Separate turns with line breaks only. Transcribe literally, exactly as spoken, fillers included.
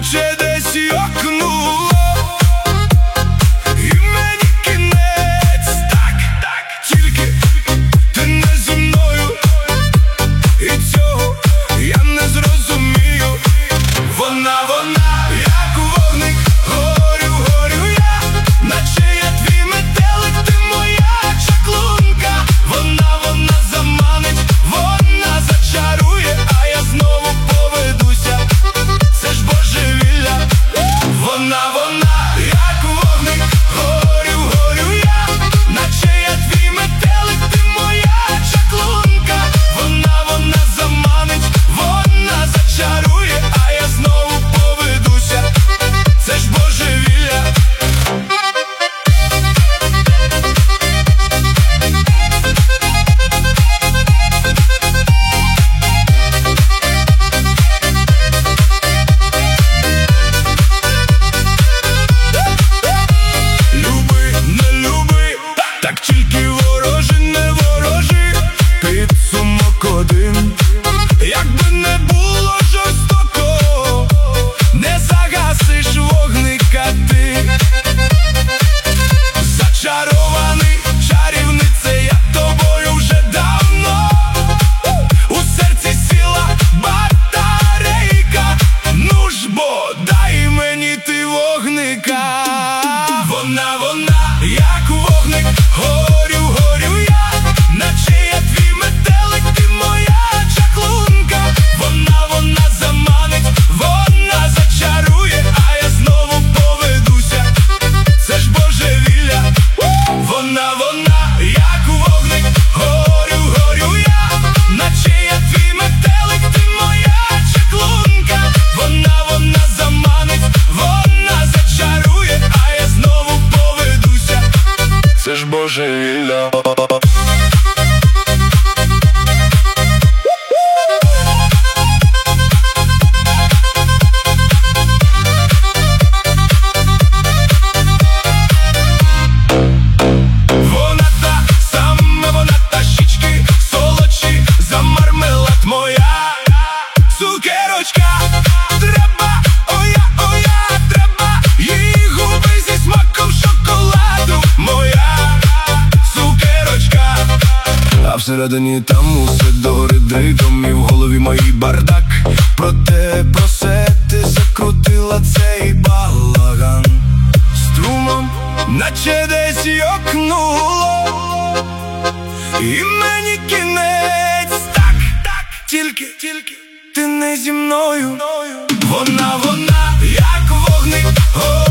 наче десь йокнуло, і мені кінець. Так, так, тільки ти не зі мною, і цього я не зрозумію. Вона, вона, як вогник, горю, горю я, наче я твій метелик, ти моя чаклунка. Вона, вона заманить, вона зачарує, а я знову поведуся, це ж божевілля. Вона, вона, як вогник, горю, горю я, наче я твій метелик, ти моя чаклунка. Вона, вона заманить, вона зачарує, а я знову поведуся, це ж божевілля. Люби, не люби, так тільки ворожи, не ворожи, підсумок один. Якби не було жорстоко, не загасиш вогника ти. Зачарований, чарівнице, я тобою вже давно. У серці сіла батарейка, ну ж бо дай мені ти вогника. Вона, вона, як вогник, горю, горю я, наче я твій метелик, ти моя чаклунка. Вона, вона заманить, вона зачарує, а я знову поведуся, це ж божевілля. Вона, вона, як вогник, горю, горю я, наче я твій метелик, ти моя чаклунка. Вона, вона заманить, вона зачарує, а я знову поведуся, це ж божевілля. Вона та саме, вона та щічки солодші за мармелад, моя цукерочка. Треба, оя, оя, треба її губи зі смаком шоколаду, моя цукерочка. А всередині там усе догори дригом, і в голові моїй бардак. Проте про все ти закрутила цей балаган струмом, наче десь йокнуло, і мені кінець. Так, так, тільки, тільки ти не зі мною. Вона, вона, як вогник,